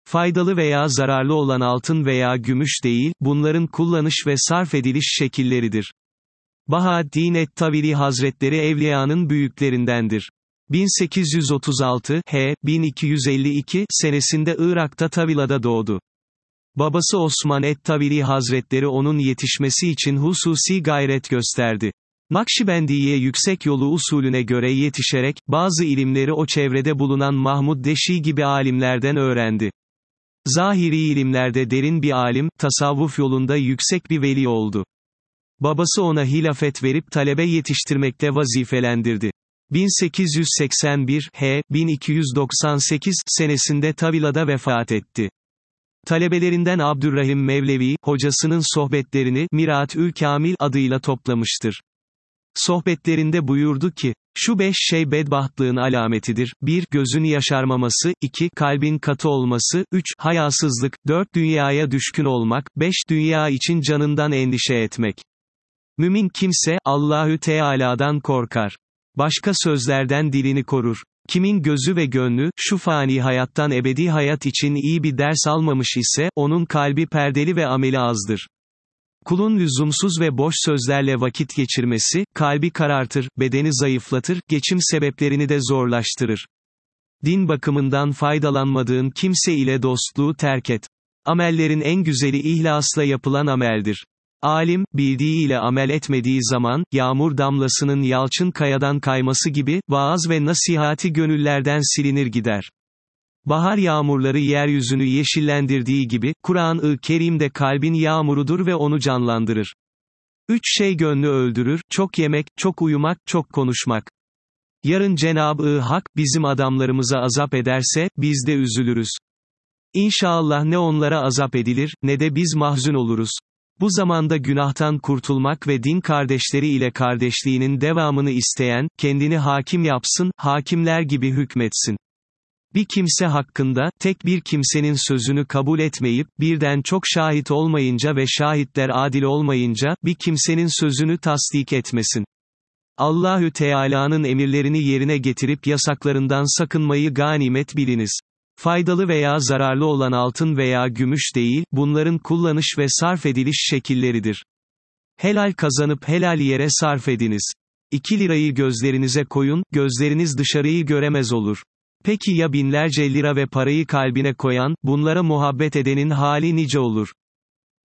Faydalı veya zararlı olan altın veya gümüş değil, bunların kullanış ve sarf ediliş şekilleridir. Bahaddin et-Tavili Hazretleri Evliyanın büyüklerindendir. 1836, 1252 senesinde Irak'ta Tavila'da doğdu. Babası Osman et-Tavili Hazretleri onun yetişmesi için hususi gayret gösterdi. Nakşibendiye yüksek yolu usulüne göre yetişerek, bazı ilimleri o çevrede bulunan Mahmud Deşi gibi alimlerden öğrendi. Zahiri ilimlerde derin bir alim, tasavvuf yolunda yüksek bir veli oldu. Babası ona hilafet verip talebe yetiştirmekle vazifelendirdi. 1881, 1298 senesinde Tavila'da vefat etti. Talebelerinden Abdurrahim Mevlevi, hocasının sohbetlerini Mirat-ül Kamil adıyla toplamıştır. Sohbetlerinde buyurdu ki, şu 5 şey bedbahtlığın alametidir: 1. Gözün yaşarmaması, 2. Kalbin katı olması, 3. Hayasızlık, 4. Dünyaya düşkün olmak, 5. Dünya için canından endişe etmek. Mümin kimse, Allahü Teala'dan korkar. Başka sözlerden dilini korur. Kimin gözü ve gönlü, şu fani hayattan ebedi hayat için iyi bir ders almamış ise, onun kalbi perdeli ve ameli azdır. Kulun lüzumsuz ve boş sözlerle vakit geçirmesi, kalbi karartır, bedeni zayıflatır, geçim sebeplerini de zorlaştırır. Din bakımından faydalanmadığın kimse ile dostluğu terk et. Amellerin en güzeli ihlasla yapılan ameldir. Alim, bildiğiyle amel etmediği zaman, yağmur damlasının yalçın kayadan kayması gibi, vaaz ve nasihati gönüllerden silinir gider. Bahar yağmurları yeryüzünü yeşillendirdiği gibi, Kur'an-ı Kerim de kalbin yağmurudur ve onu canlandırır. 3 şey gönlü öldürür: çok yemek, çok uyumak, çok konuşmak. Yarın Cenab-ı Hak, bizim adamlarımıza azap ederse, biz de üzülürüz. İnşallah ne onlara azap edilir, ne de biz mahzun oluruz. Bu zamanda günahtan kurtulmak ve din kardeşleri ile kardeşliğinin devamını isteyen, kendini hakim yapsın, hakimler gibi hükmetsin. Bir kimse hakkında, tek bir kimsenin sözünü kabul etmeyip, birden çok şahit olmayınca ve şahitler adil olmayınca, bir kimsenin sözünü tasdik etmesin. Allahü Teala'nın emirlerini yerine getirip yasaklarından sakınmayı ganimet biliniz. Faydalı veya zararlı olan altın veya gümüş değil, bunların kullanış ve sarf ediliş şekilleridir. Helal kazanıp helal yere sarf ediniz. 2 lirayı gözlerinize koyun, gözleriniz dışarıyı göremez olur. Peki ya binlerce lira ve parayı kalbine koyan, bunlara muhabbet edenin hali nice olur?